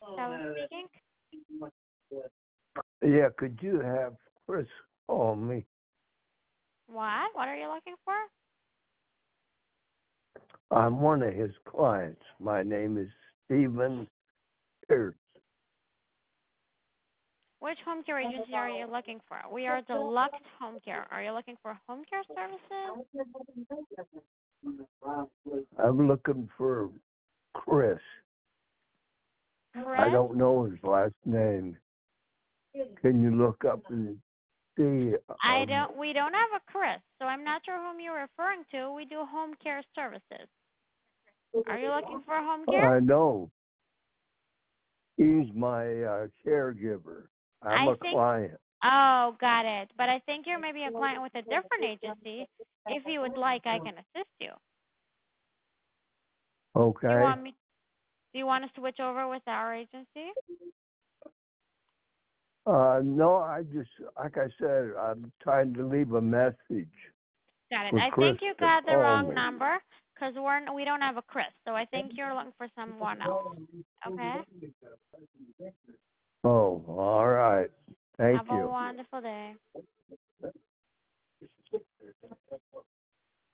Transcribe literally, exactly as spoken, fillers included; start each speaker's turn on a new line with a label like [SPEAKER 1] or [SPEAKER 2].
[SPEAKER 1] Stella speaking.
[SPEAKER 2] Yeah, could you have Chris call me?
[SPEAKER 1] What? What are you looking for?
[SPEAKER 2] I'm one of his clients. My name is Stephen Pierce.
[SPEAKER 1] Which home care agency are you looking for? We are Deluxe Home Care. Are you looking for home care services?
[SPEAKER 2] I'm looking for Chris. I
[SPEAKER 1] Chris?
[SPEAKER 2] don't know his last name. Can you look up and see?
[SPEAKER 1] I
[SPEAKER 2] Um,
[SPEAKER 1] don't. We don't have a Chris, so I'm not sure whom you're referring to. We do home care services. Are you looking for home care?
[SPEAKER 2] I know. He's my uh, caregiver. I'm
[SPEAKER 1] I
[SPEAKER 2] a
[SPEAKER 1] think.
[SPEAKER 2] client.
[SPEAKER 1] Oh, got it. But I think you're maybe a client with a different agency. If you would like, I can assist you. Do you
[SPEAKER 2] Okay.
[SPEAKER 1] want me? Do you want to switch over with our agency?
[SPEAKER 2] Uh, no, I just, like I said, I'm trying to leave a message
[SPEAKER 1] Got it.
[SPEAKER 2] for
[SPEAKER 1] I
[SPEAKER 2] Chris
[SPEAKER 1] think you
[SPEAKER 2] to
[SPEAKER 1] got the
[SPEAKER 2] call
[SPEAKER 1] wrong
[SPEAKER 2] me.
[SPEAKER 1] number because we're we don't have a Chris. So I think you're looking for someone else. Okay.
[SPEAKER 2] Oh, all right. Thank
[SPEAKER 1] Have a
[SPEAKER 2] you.